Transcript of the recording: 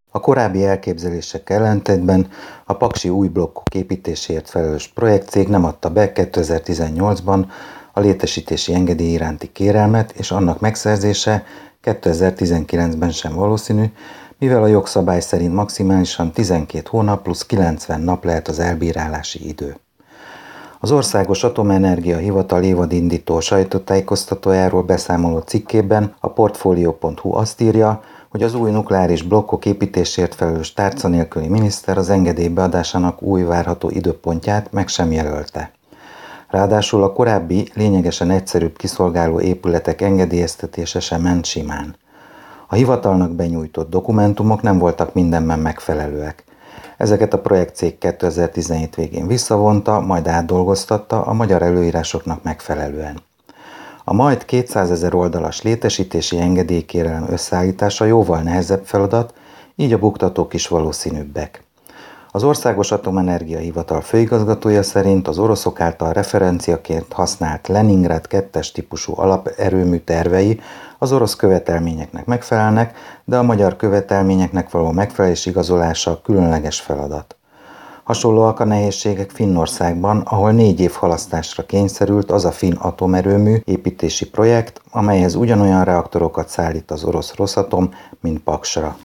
A korábbi elképzelésekkel ellentétben a paksi új blokkok építéséért felelős projektcég nem adta be 2018-ban a létesítési engedély iránti kérelmet, és annak megszerzése 2019-ben sem valószínű, mivel a jogszabály szerint maximálisan 12 hónap plusz 90 nap lehet az elbírálási idő. Az Országos Atomenergia Hivatal évadindító sajtótájékoztatójáról beszámoló cikkében a Portfolio.hu azt írja, hogy az új nukleáris blokkok építésért felelős tárca nélküli miniszter az engedély beadásának új várható időpontját meg sem jelölte. Ráadásul a korábbi, lényegesen egyszerűbb kiszolgáló épületek engedélyeztetése sem ment simán. A hivatalnak benyújtott dokumentumok nem voltak mindenben megfelelőek. Ezeket a projektcég 2017 végén visszavonta, majd átdolgoztatta a magyar előírásoknak megfelelően. A majd 200 000 oldalas létesítési engedélykérelem összeállítása jóval nehezebb feladat, így a buktatók is valószínűbbek. Az Országos Atomenergia Hivatal főigazgatója szerint az oroszok által referenciaként használt Leningrad 2-es típusú alaperőmű tervei az orosz követelményeknek megfelelnek, de a magyar követelményeknek való megfelelés igazolása különleges feladat. Hasonlóak a nehézségek Finnországban, ahol 4 év halasztásra kényszerült az a finn atomerőmű építési projekt, amelyhez ugyanolyan reaktorokat szállít az orosz Rosatom, mint Paksra.